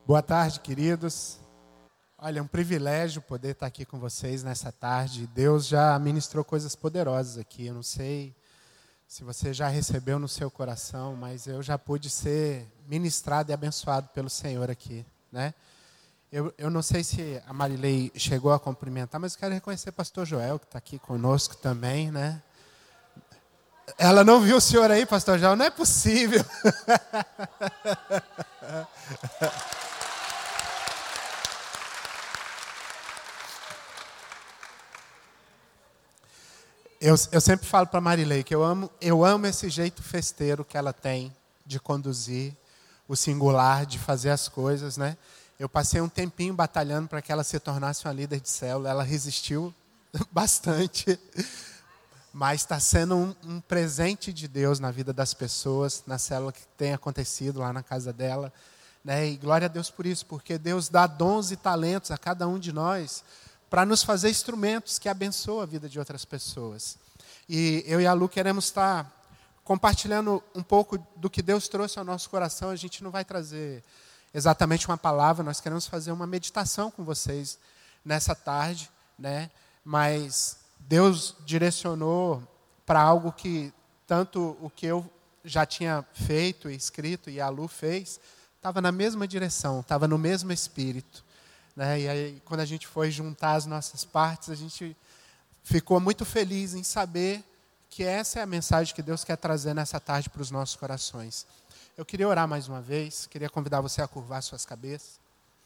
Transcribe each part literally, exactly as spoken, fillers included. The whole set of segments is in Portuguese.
Boa tarde, queridos. Olha, é um privilégio poder estar aqui com vocês nessa tarde. Deus já ministrou coisas poderosas aqui. Eu não sei se você já recebeu no seu coração, mas eu já pude ser ministrado e abençoado pelo Senhor aqui, né? Eu, eu não sei se a Marilei chegou a cumprimentar, mas eu quero reconhecer o pastor Joel, que está aqui conosco também, né? Ela não viu o senhor aí, pastor Joel? Não é possível. Eu, eu sempre falo para a Marilei que eu amo, eu amo esse jeito festeiro que ela tem de conduzir o singular, de fazer as coisas, né? Eu passei um tempinho batalhando para que ela se tornasse uma líder de célula. Ela resistiu bastante, mas está sendo um, um presente de Deus na vida das pessoas, na célula que tem acontecido lá na casa dela, né? E glória a Deus por isso, porque Deus dá dons e talentos a cada um de nós para nos fazer instrumentos que abençoam a vida de outras pessoas. E eu e a Lu queremos estar compartilhando um pouco do que Deus trouxe ao nosso coração. A gente não vai trazer exatamente uma palavra, nós queremos fazer uma meditação com vocês nessa tarde, né? Mas Deus direcionou para algo que tanto o que eu já tinha feito e escrito e a Lu fez, estava na mesma direção, estava no mesmo espírito. Né? E aí, quando a gente foi juntar as nossas partes, a gente ficou muito feliz em saber que essa é a mensagem que Deus quer trazer nessa tarde para os nossos corações. Eu queria orar mais uma vez, queria convidar você a curvar suas cabeças.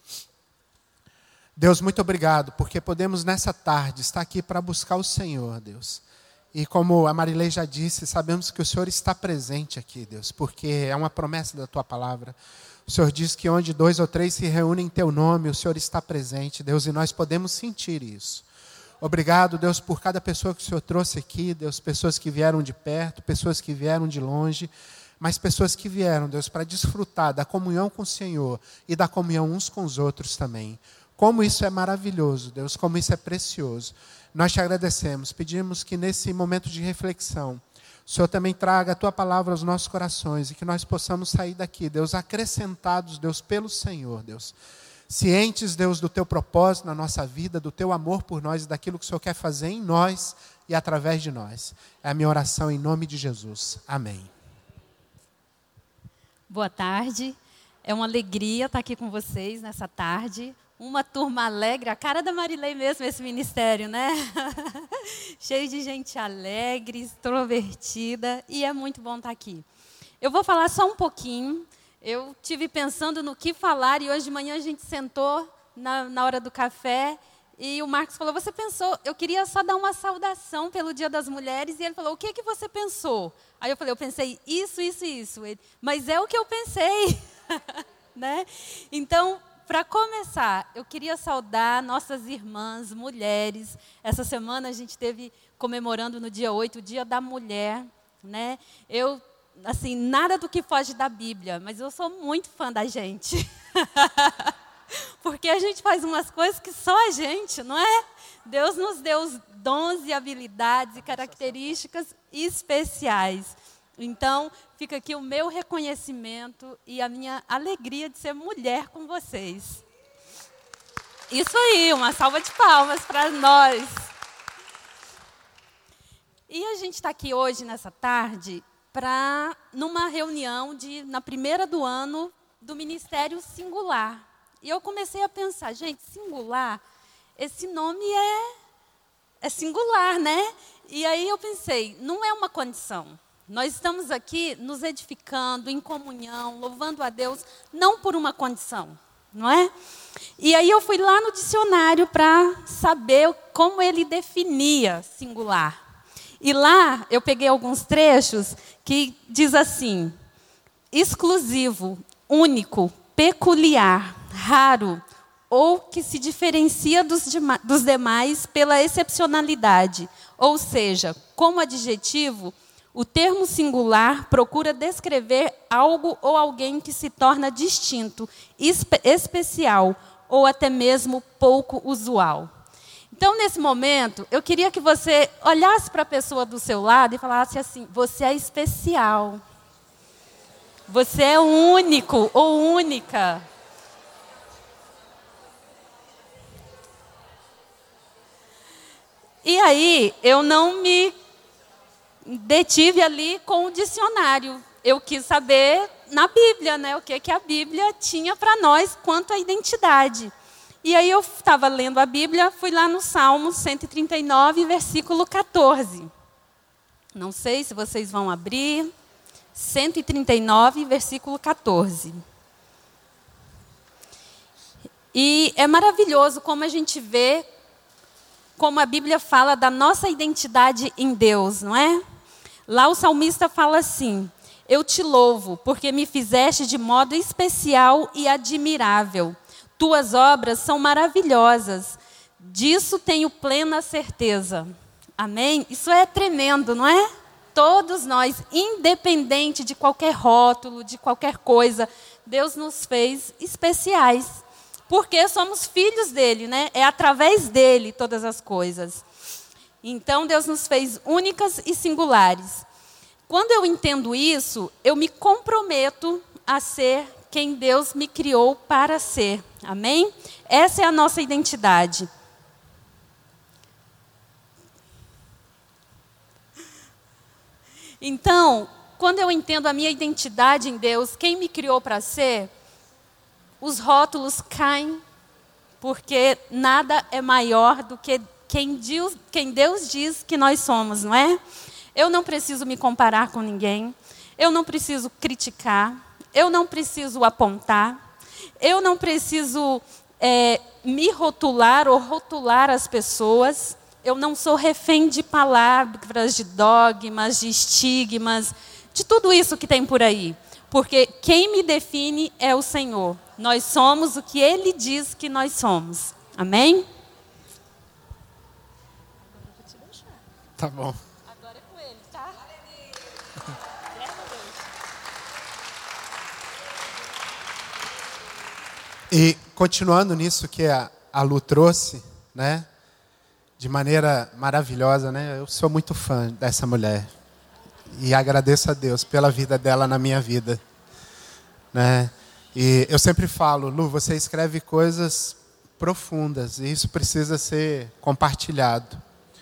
Deus, muito obrigado, porque podemos nessa tarde estar aqui para buscar o Senhor, Deus. E como a Marilei já disse, sabemos que o Senhor está presente aqui, Deus, porque é uma promessa da Tua palavra. O Senhor diz que onde dois ou três se reúnem em Teu nome, o Senhor está presente, Deus, e nós podemos sentir isso. Obrigado, Deus, por cada pessoa que o Senhor trouxe aqui, Deus, pessoas que vieram de perto, pessoas que vieram de longe, mas pessoas que vieram, Deus, para desfrutar da comunhão com o Senhor e da comunhão uns com os outros também. Como isso é maravilhoso, Deus, como isso é precioso. Nós te agradecemos, pedimos que nesse momento de reflexão, o Senhor também traga a Tua palavra aos nossos corações e que nós possamos sair daqui, Deus, acrescentados, Deus, pelo Senhor, Deus. Cientes, Deus, do Teu propósito na nossa vida, do Teu amor por nós e daquilo que o Senhor quer fazer em nós e através de nós. É a minha oração em nome de Jesus. Amém. Boa tarde. É uma alegria estar aqui com vocês nessa tarde. Uma turma alegre, a cara da Marilei mesmo, esse ministério, né? Cheio de gente alegre, extrovertida, e é muito bom estar aqui. Eu vou falar só um pouquinho. Eu tive pensando no que falar, e hoje de manhã a gente sentou na, na hora do café, e o Marcos falou, você pensou, eu queria só dar uma saudação pelo Dia das Mulheres, e ele falou, o que, que você pensou? Aí eu falei, eu pensei isso, isso e isso. Ele, mas é o que eu pensei. Né? Então, para começar, eu queria saudar nossas irmãs, mulheres. Essa semana a gente esteve comemorando no dia oito, o Dia da Mulher. Né? Eu, assim, nada do que foge da Bíblia, mas eu sou muito fã da gente. Porque a gente faz umas coisas que só a gente, não é? Deus nos deu dons e habilidades e características especiais. Então, fica aqui o meu reconhecimento e a minha alegria de ser mulher com vocês. Isso aí, uma salva de palmas para nós. E a gente está aqui hoje, nessa tarde, para numa reunião de, na primeira do ano do Ministério Singular. E eu comecei a pensar, gente, singular, esse nome é, é singular, né? E aí eu pensei, não é uma condição. Nós estamos aqui nos edificando, em comunhão, louvando a Deus, não por uma condição, não é? E aí eu fui lá no dicionário para saber como ele definia singular. E lá eu peguei alguns trechos que diz assim, exclusivo, único, peculiar, raro, ou que se diferencia dos, dos demais pela excepcionalidade. Ou seja, como adjetivo, o termo singular procura descrever algo ou alguém que se torna distinto, espe- especial ou até mesmo pouco usual. Então, nesse momento, eu queria que você olhasse para a pessoa do seu lado e falasse assim, você é especial. Você é único ou única. E aí, eu não me detive ali com o dicionário. Eu quis saber na Bíblia, né, o que, que a Bíblia tinha para nós quanto à identidade. E aí eu estava lendo a Bíblia, fui lá no Salmo cento e trinta e nove, versículo quatorze. Não sei se vocês vão abrir. cento e trinta e nove, versículo quatorze. E é maravilhoso como a gente vê como a Bíblia fala da nossa identidade em Deus, não é? Lá o salmista fala assim: eu te louvo, porque me fizeste de modo especial e admirável. Tuas obras são maravilhosas. Disso tenho plena certeza. Amém? Isso é tremendo, não é? Todos nós, independente de qualquer rótulo, de qualquer coisa, Deus nos fez especiais. Porque somos filhos dele, né? É através dele todas as coisas. Então, Deus nos fez únicas e singulares. Quando eu entendo isso, eu me comprometo a ser quem Deus me criou para ser. Amém? Essa é a nossa identidade. Então, quando eu entendo a minha identidade em Deus, quem me criou para ser, os rótulos caem, porque nada é maior do que quem Deus, quem Deus diz que nós somos, não é? Eu não preciso me comparar com ninguém, eu não preciso criticar, eu não preciso apontar, eu não preciso é, me rotular ou rotular as pessoas. Eu não sou refém de palavras, de dogmas, de estigmas, de tudo isso que tem por aí. Porque quem me define é o Senhor. Nós somos o que Ele diz que nós somos. Amém? Tá bom. Agora é com Ele, tá? E continuando nisso que a, a Lu trouxe, né? De maneira maravilhosa, né? Eu sou muito fã dessa mulher. E agradeço a Deus pela vida dela na minha vida. Né? E eu sempre falo, Lu, você escreve coisas profundas. E isso precisa ser compartilhado.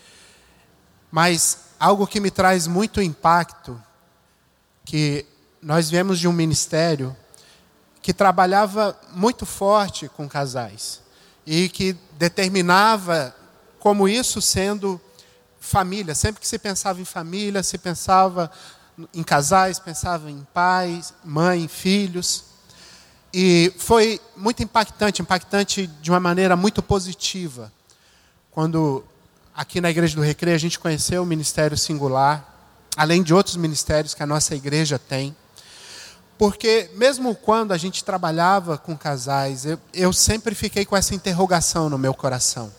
Mas algo que me traz muito impacto, que nós viemos de um ministério que trabalhava muito forte com casais. E que determinava como isso sendo família. Sempre que se pensava em família, se pensava em casais, pensava em pais, mãe, filhos. E foi muito impactante, impactante de uma maneira muito positiva. Quando aqui na Igreja do Recreio a gente conheceu o Ministério Singular, além de outros ministérios que a nossa igreja tem. Porque mesmo quando a gente trabalhava com casais, eu, eu sempre fiquei com essa interrogação no meu coração.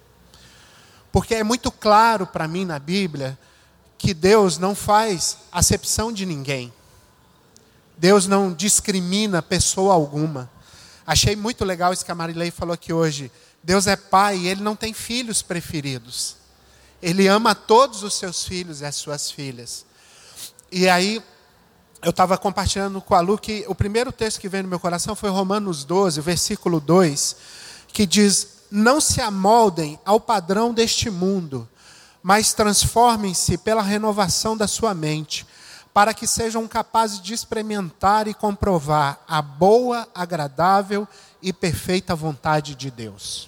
Porque é muito claro para mim na Bíblia que Deus não faz acepção de ninguém. Deus não discrimina pessoa alguma. Achei muito legal isso que a Marilei falou aqui hoje. Deus é pai e Ele não tem filhos preferidos. Ele ama todos os seus filhos e as suas filhas. E aí, eu estava compartilhando com a Lu que o primeiro texto que veio no meu coração foi Romanos doze, versículo dois, que diz: não se amoldem ao padrão deste mundo, mas transformem-se pela renovação da sua mente, para que sejam capazes de experimentar e comprovar a boa, agradável e perfeita vontade de Deus.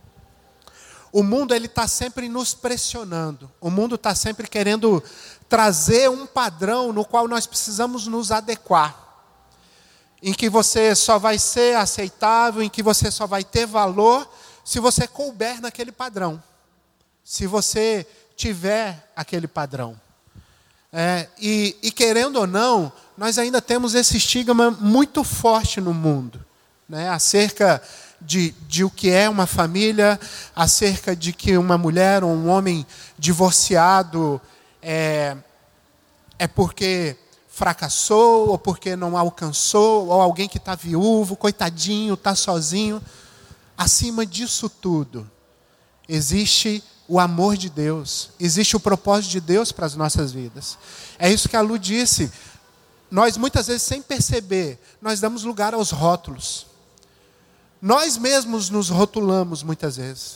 O mundo ele está sempre nos pressionando, o mundo está sempre querendo trazer um padrão no qual nós precisamos nos adequar, em que você só vai ser aceitável, em que você só vai ter valor se você couber naquele padrão, se você tiver aquele padrão. É, e, e querendo ou não, nós ainda temos esse estigma muito forte no mundo, né, acerca de, de o que é uma família, acerca de que uma mulher ou um homem divorciado é, é porque fracassou, ou porque não alcançou, ou alguém que está viúvo, coitadinho, está sozinho. Acima disso tudo, existe o amor de Deus, existe o propósito de Deus para as nossas vidas. É isso que a Lu disse. Nós muitas vezes, sem perceber, nós damos lugar aos rótulos. Nós mesmos nos rotulamos muitas vezes.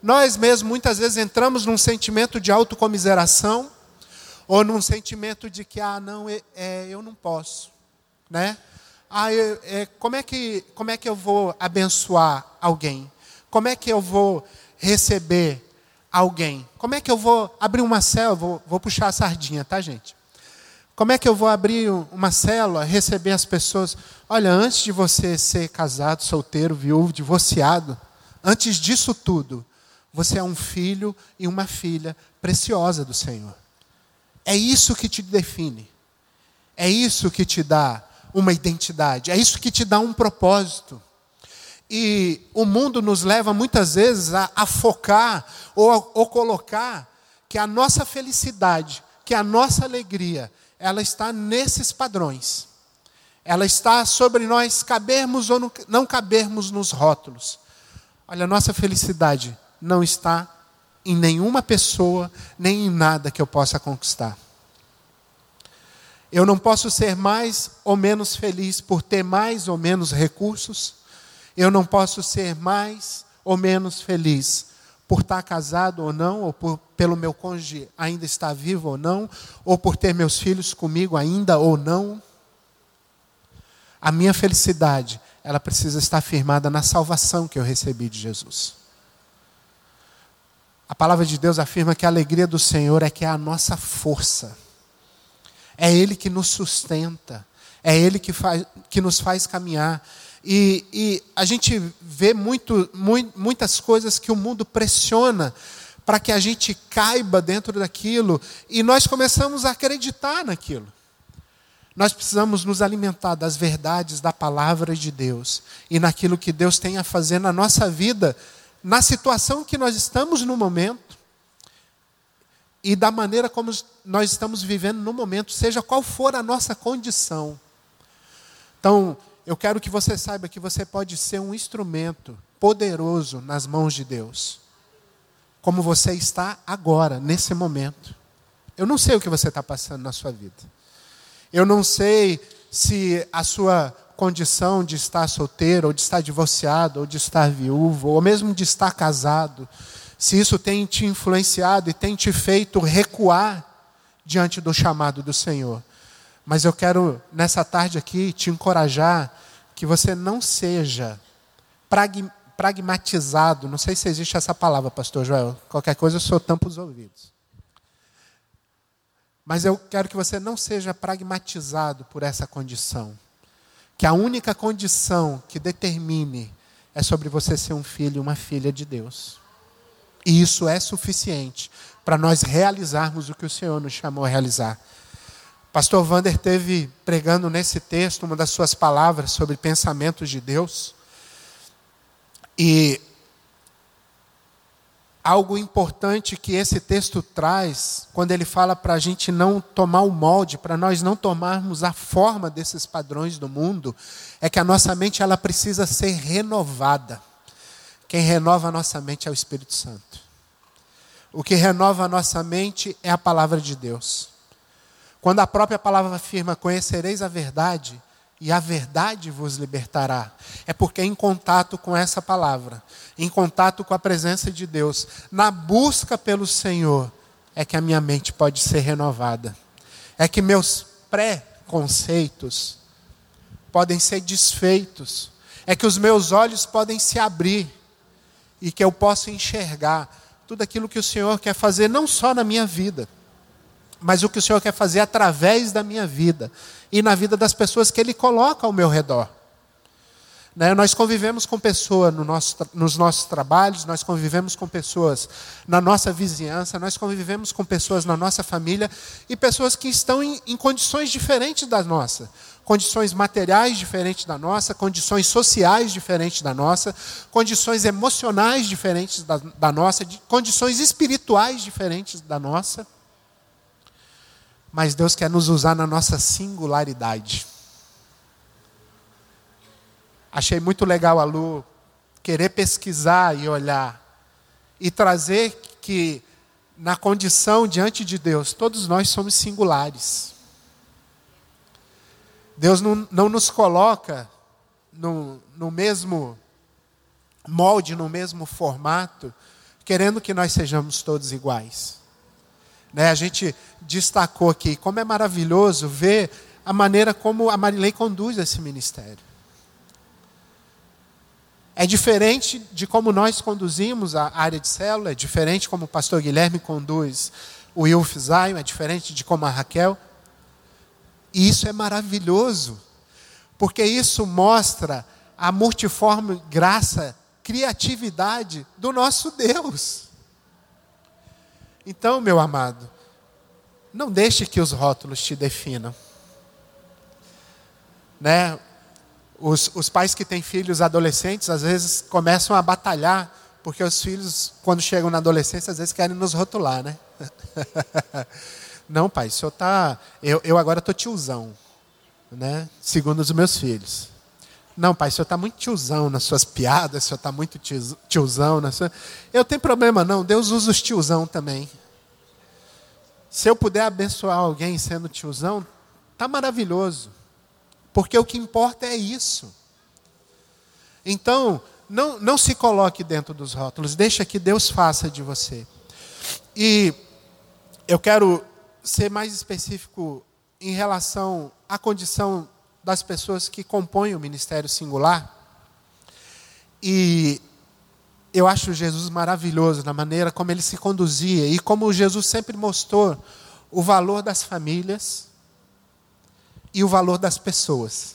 Nós mesmos muitas vezes entramos num sentimento de autocomiseração, ou num sentimento de que, ah, não, é, é, eu não posso, né? Ah, eu, é, como, é que, como é que eu vou abençoar alguém? Como é que eu vou receber alguém? Como é que eu vou abrir uma célula? Vou, vou puxar a sardinha, tá, gente? Como é que eu vou abrir uma célula, receber as pessoas? Olha, antes de você ser casado, solteiro, viúvo, divorciado, antes disso tudo, você é um filho e uma filha preciosa do Senhor. É isso que te define. É isso que te dá uma identidade. É isso que te dá um propósito. E o mundo nos leva muitas vezes a, a focar ou, ou colocar que a nossa felicidade, que a nossa alegria, ela está nesses padrões. Ela está sobre nós cabermos ou não cabermos nos rótulos. Olha, a nossa felicidade não está em nenhuma pessoa, nem em nada que eu possa conquistar. Eu não posso ser mais ou menos feliz por ter mais ou menos recursos. Eu não posso ser mais ou menos feliz por estar casado ou não, ou por, pelo meu cônjuge ainda estar vivo ou não, ou por ter meus filhos comigo ainda ou não. A minha felicidade, ela precisa estar firmada na salvação que eu recebi de Jesus. A palavra de Deus afirma que a alegria do Senhor é que é a nossa força. É Ele que nos sustenta. É Ele que, faz, que nos faz caminhar. E, e a gente vê muito, muito, muitas coisas que o mundo pressiona para que a gente caiba dentro daquilo. E nós começamos a acreditar naquilo. Nós precisamos nos alimentar das verdades da palavra de Deus. E naquilo que Deus tem a fazer na nossa vida, na situação que nós estamos no momento e da maneira como nós estamos vivendo no momento, seja qual for a nossa condição. Então, eu quero que você saiba que você pode ser um instrumento poderoso nas mãos de Deus, como você está agora, nesse momento. Eu não sei o que você está passando na sua vida. Eu não sei se a sua condição de estar solteiro, ou de estar divorciado, ou de estar viúvo, ou mesmo de estar casado, se isso tem te influenciado e tem te feito recuar diante do chamado do Senhor. Mas eu quero, nessa tarde aqui, te encorajar que você não seja pragmatizado. Não sei se existe essa palavra, pastor Joel. Qualquer coisa eu só tampo os ouvidos. Mas eu quero que você não seja pragmatizado por essa condição. Que a única condição que determine é sobre você ser um filho e uma filha de Deus. E isso é suficiente para nós realizarmos o que o Senhor nos chamou a realizar. Pastor Wander teve pregando nesse texto uma das suas palavras sobre pensamentos de Deus. E algo importante que esse texto traz, quando ele fala para a gente não tomar o molde, para nós não tomarmos a forma desses padrões do mundo, é que a nossa mente ela precisa ser renovada. Quem renova a nossa mente é o Espírito Santo. O que renova a nossa mente é a palavra de Deus. Quando a própria palavra afirma, conhecereis a verdade, e a verdade vos libertará. É porque em contato com essa palavra, em contato com a presença de Deus, na busca pelo Senhor, é que a minha mente pode ser renovada. É que meus pré-conceitos podem ser desfeitos. É que os meus olhos podem se abrir e que eu possa enxergar tudo aquilo que o Senhor quer fazer, não só na minha vida, mas o que o Senhor quer fazer através da minha vida e na vida das pessoas que Ele coloca ao meu redor. Né? Nós convivemos com pessoas no nosso, nos nossos trabalhos, nós convivemos com pessoas na nossa vizinhança, nós convivemos com pessoas na nossa família e pessoas que estão em, em condições diferentes da nossa. Condições materiais diferentes da nossa, condições sociais diferentes da nossa, condições emocionais diferentes da, da nossa, de, condições espirituais diferentes da nossa. Mas Deus quer nos usar na nossa singularidade. Achei muito legal a Lu querer pesquisar e olhar e trazer que na condição diante de Deus, todos nós somos singulares. Deus não, não nos coloca no, no mesmo molde, no mesmo formato querendo que nós sejamos todos iguais. Né? A gente destacou aqui como é maravilhoso ver a maneira como a Marilei conduz esse ministério. É diferente de como nós conduzimos a área de célula, é diferente como o pastor Guilherme conduz o Wilf Zion, é diferente de como a Raquel. E isso é maravilhoso, porque isso mostra a multiforme graça, criatividade do nosso Deus. Então, meu amado, não deixe que os rótulos te definam. Né? Os, os pais que têm filhos adolescentes, às vezes começam a batalhar, porque os filhos, quando chegam na adolescência, às vezes querem nos rotular, né? Não, pai, o senhor está... Eu, eu agora estou tiozão, né? Segundo os meus filhos. Não, pai, o senhor está muito tiozão nas suas piadas, o senhor está muito tiozão na sua... Eu tenho problema não, Deus usa os tiozão também. Se eu puder abençoar alguém sendo tiozão, está maravilhoso. Porque o que importa é isso. Então, não, não se coloque dentro dos rótulos, deixa que Deus faça de você. E eu quero ser mais específico em relação à condição das pessoas que compõem o ministério singular. E eu acho Jesus maravilhoso na maneira como ele se conduzia e como Jesus sempre mostrou o valor das famílias e o valor das pessoas.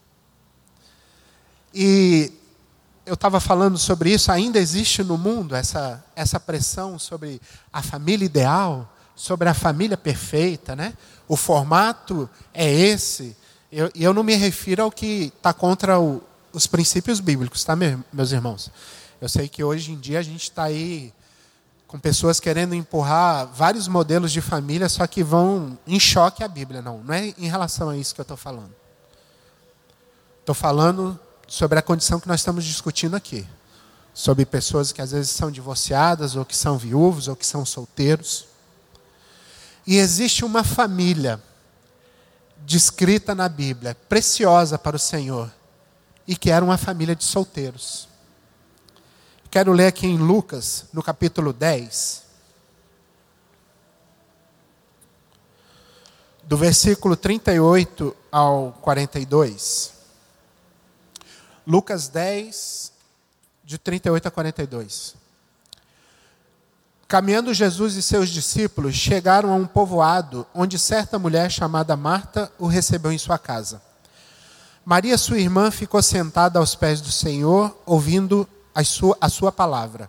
E eu estava falando sobre isso, ainda existe no mundo essa, essa pressão sobre a família ideal, sobre a família perfeita, né? O formato é esse. E eu, eu não me refiro ao que está contra o, os princípios bíblicos, tá, meus irmãos? Eu sei que hoje em dia a gente está aí com pessoas querendo empurrar vários modelos de família, só que vão em choque à Bíblia. Não, não é em relação a isso que eu estou falando. Estou falando sobre a condição que nós estamos discutindo aqui. Sobre pessoas que às vezes são divorciadas, ou que são viúvos, ou que são solteiros. E existe uma família descrita na Bíblia, preciosa para o Senhor, e que era uma família de solteiros. Quero ler aqui em Lucas, no capítulo dez, do versículo trinta e oito ao quarenta e dois. Lucas dez, de trinta e oito a quarenta e dois. Caminhando Jesus e seus discípulos, chegaram a um povoado, onde certa mulher chamada Marta o recebeu em sua casa. Maria, sua irmã, ficou sentada aos pés do Senhor, ouvindo a sua, a sua palavra.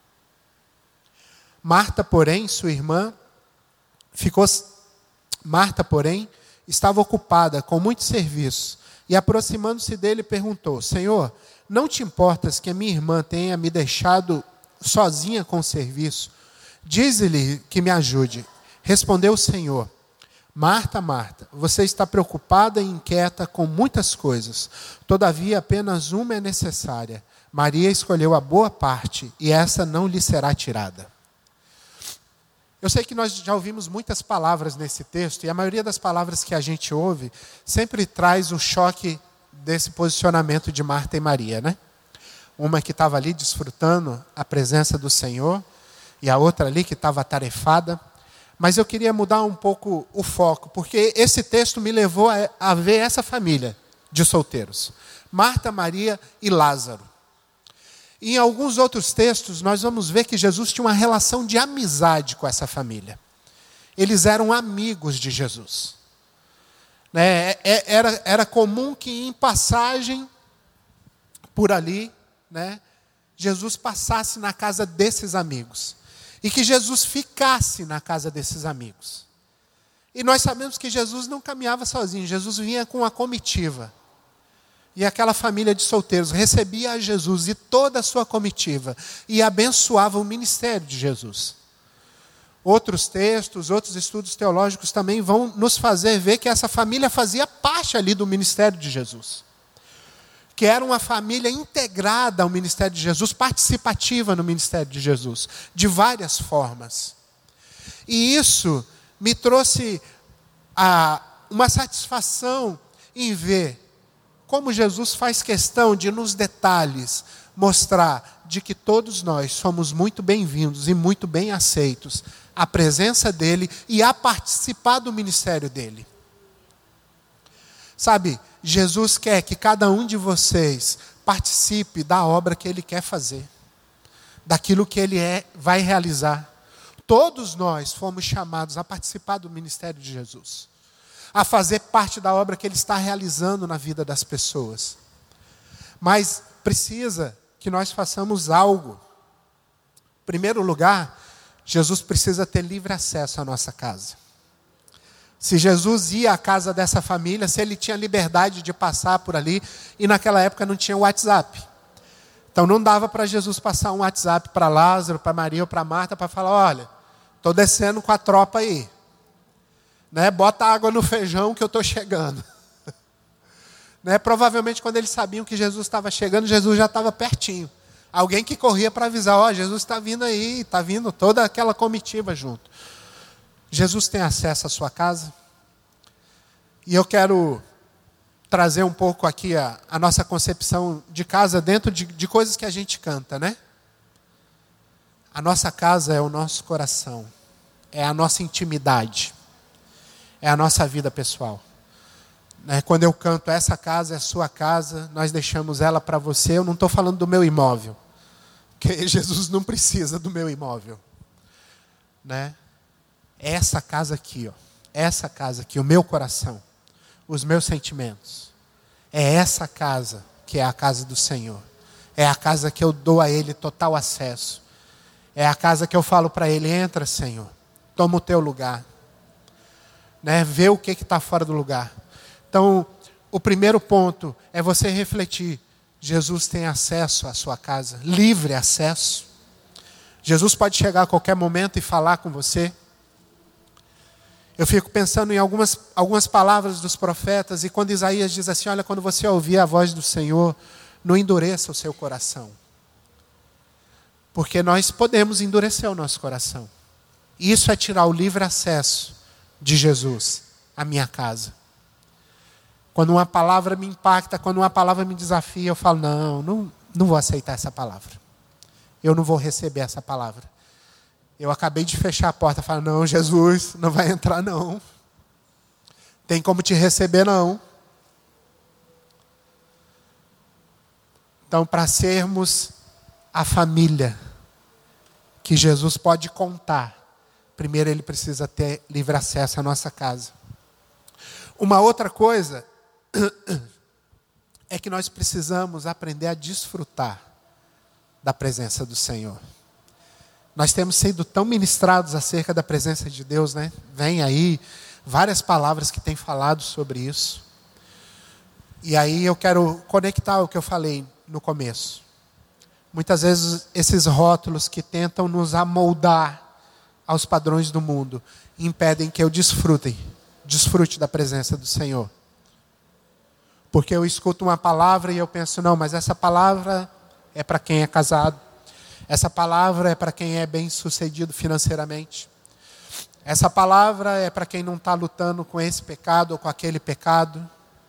Marta, porém, sua irmã, ficou... Marta, porém, estava ocupada com muito serviço, e aproximando-se dele, perguntou: Senhor, não te importas que a minha irmã tenha me deixado sozinha com o serviço? Dize-lhe que me ajude. Respondeu o Senhor: Marta, Marta, você está preocupada e inquieta com muitas coisas. Todavia, apenas uma é necessária. Maria escolheu a boa parte, e essa não lhe será tirada. Eu sei que nós já ouvimos muitas palavras nesse texto, e a maioria das palavras que a gente ouve sempre traz o choque desse posicionamento de Marta e Maria, né? Uma que estava ali desfrutando a presença do Senhor, e a outra ali que estava atarefada. Mas eu queria mudar um pouco o foco, porque esse texto me levou a, a ver essa família de solteiros. Marta, Maria e Lázaro. E em alguns outros textos, nós vamos ver que Jesus tinha uma relação de amizade com essa família. Eles eram amigos de Jesus. Né? Era, era comum que em passagem por ali, né, Jesus passasse na casa desses amigos. E que Jesus ficasse na casa desses amigos. E nós sabemos que Jesus não caminhava sozinho. Jesus vinha com a comitiva. E aquela família de solteiros recebia a Jesus e toda a sua comitiva. E abençoava o ministério de Jesus. Outros textos, outros estudos teológicos também vão nos fazer ver que essa família fazia parte ali do ministério de Jesus. Que era uma família integrada ao ministério de Jesus, participativa no ministério de Jesus, de várias formas. E isso me trouxe a, uma satisfação em ver como Jesus faz questão de, nos detalhes, mostrar de que todos nós somos muito bem-vindos e muito bem aceitos à presença dele e a participar do ministério dele. Sabe, Jesus quer que cada um de vocês participe da obra que ele quer fazer, daquilo que ele é, vai realizar. Todos nós fomos chamados a participar do ministério de Jesus, a fazer parte da obra que ele está realizando na vida das pessoas. Mas precisa que nós façamos algo. Em primeiro lugar, Jesus precisa ter livre acesso à nossa casa. Se Jesus ia à casa dessa família, se ele tinha liberdade de passar por ali, e naquela época não tinha WhatsApp. Então não dava para Jesus passar um WhatsApp para Lázaro, para Maria ou para Marta, para falar, olha, estou descendo com a tropa aí. Né? Bota água no feijão que eu estou chegando. Né? Provavelmente quando eles sabiam que Jesus estava chegando, Jesus já estava pertinho. Alguém que corria para avisar, ó, Jesus está vindo aí, está vindo toda aquela comitiva junto. Jesus tem acesso à sua casa. E eu quero trazer um pouco aqui a, a nossa concepção de casa dentro de, de coisas que a gente canta, né? A nossa casa é o nosso coração, é a nossa intimidade, é a nossa vida pessoal. Né? Quando eu canto, essa casa é a sua casa, nós deixamos ela para você, eu não estou falando do meu imóvel, porque Jesus não precisa do meu imóvel. Né? Essa casa aqui, ó, essa casa aqui, o meu coração, os meus sentimentos, é essa casa que é a casa do Senhor. É a casa que eu dou a Ele total acesso. É a casa que eu falo para Ele, entra, Senhor, toma o teu lugar. Né? Vê o que está fora do lugar. Então, o primeiro ponto é você refletir. Jesus tem acesso à sua casa, livre acesso. Jesus pode chegar a qualquer momento e falar com você. Eu fico pensando em algumas, algumas palavras dos profetas, e quando Isaías diz assim, olha, quando você ouvir a voz do Senhor, não endureça o seu coração. Porque nós podemos endurecer o nosso coração. Isso é tirar o livre acesso de Jesus à minha casa. Quando uma palavra me impacta, quando uma palavra me desafia, eu falo, não, não, não vou aceitar essa palavra. Eu não vou receber essa palavra. Eu acabei de fechar a porta, falo, não, Jesus, não vai entrar não. Tem como te receber não. Então, para sermos a família que Jesus pode contar, primeiro ele precisa ter livre acesso à nossa casa. Uma outra coisa é que nós precisamos aprender a desfrutar da presença do Senhor. Nós temos sido tão ministrados acerca da presença de Deus, né? Vem aí várias palavras que têm falado sobre isso. E aí eu quero conectar o que eu falei no começo. Muitas vezes esses rótulos que tentam nos amoldar aos padrões do mundo impedem que eu desfrute, desfrute da presença do Senhor. Porque eu escuto uma palavra e eu penso, não, mas essa palavra é para quem é casado. Essa palavra é para quem é bem sucedido financeiramente. Essa palavra é para quem não está lutando com esse pecado ou com aquele pecado.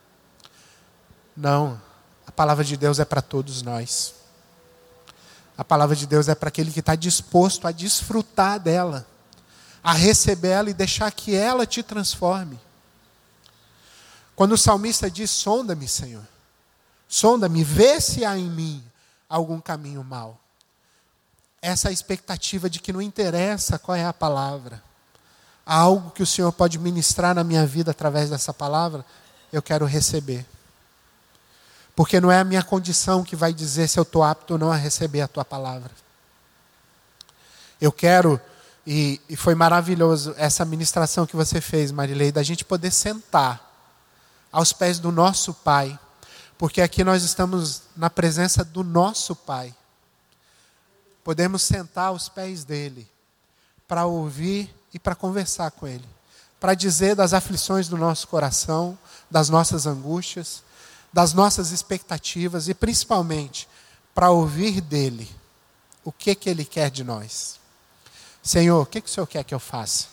Não, a palavra de Deus é para todos nós. A palavra de Deus é para aquele que está disposto a desfrutar dela, a receber ela e deixar que ela te transforme. Quando o salmista diz, sonda-me, Senhor, sonda-me, vê se há em mim algum caminho mau. Essa é a expectativa de que não interessa qual é a palavra. Há algo que o Senhor pode ministrar na minha vida através dessa palavra, eu quero receber. Porque não é a minha condição que vai dizer se eu estou apto ou não a receber a tua palavra. Eu quero, e, e foi maravilhoso essa ministração que você fez, Marilei, da gente poder sentar aos pés do nosso Pai. Porque aqui nós estamos na presença do nosso Pai. Podemos sentar aos pés dele para ouvir e para conversar com ele. Para dizer das aflições do nosso coração, das nossas angústias, das nossas expectativas e principalmente para ouvir dele o que, que ele quer de nós. Senhor, o que, que o Senhor quer que eu faça?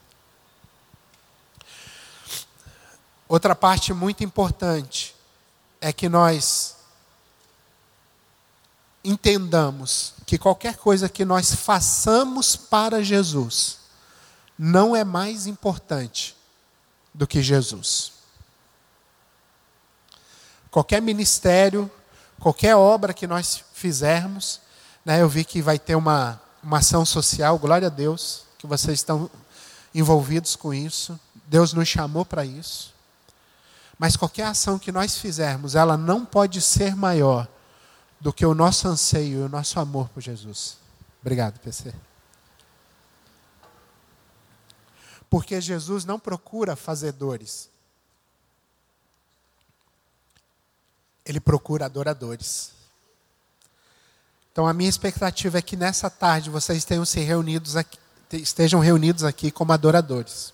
Outra parte muito importante é que nós entendamos que qualquer coisa que nós façamos para Jesus não é mais importante do que Jesus. Qualquer ministério, qualquer obra que nós fizermos, né, eu vi que vai ter uma, uma ação social, glória a Deus, que vocês estão envolvidos com isso. Deus nos chamou para isso. Mas qualquer ação que nós fizermos, ela não pode ser maior do que o nosso anseio e o nosso amor por Jesus. Obrigado, P C. Porque Jesus não procura fazedores. Ele procura adoradores. Então a minha expectativa é que nessa tarde vocês tenham se reunidos aqui, estejam reunidos aqui como adoradores.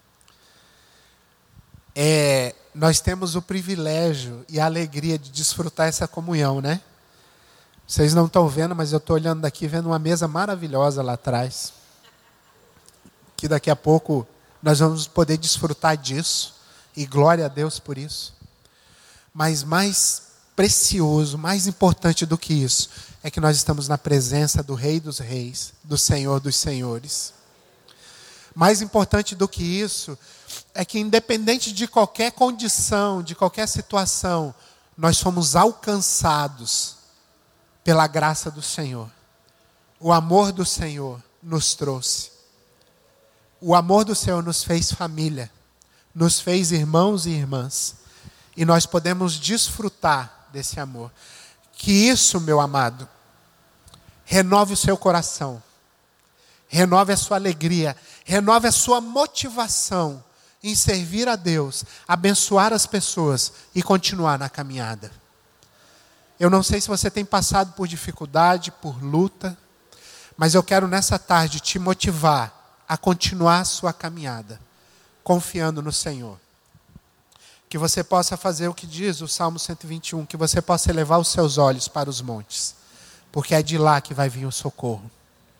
É, nós temos o privilégio e a alegria de desfrutar essa comunhão, né? Vocês não estão vendo, mas eu estou olhando daqui, vendo uma mesa maravilhosa lá atrás. Que daqui a pouco nós vamos poder desfrutar disso. E glória a Deus por isso. Mas mais precioso, mais importante do que isso, é que nós estamos na presença do Rei dos Reis, do Senhor dos Senhores. Mais importante do que isso, é que independente de qualquer condição, de qualquer situação, nós fomos alcançados pela graça do Senhor. O amor do Senhor nos trouxe. O amor do Senhor nos fez família, nos fez irmãos e irmãs. E nós podemos desfrutar desse amor. Que isso, meu amado, renove o seu coração. Renove a sua alegria. Renove a sua motivação em servir a Deus, abençoar as pessoas e continuar na caminhada. Eu não sei se você tem passado por dificuldade, por luta, mas eu quero nessa tarde te motivar a continuar a sua caminhada, confiando no Senhor. Que você possa fazer o que diz o Salmo cento e vinte e um, que você possa elevar os seus olhos para os montes, porque é de lá que vai vir o socorro.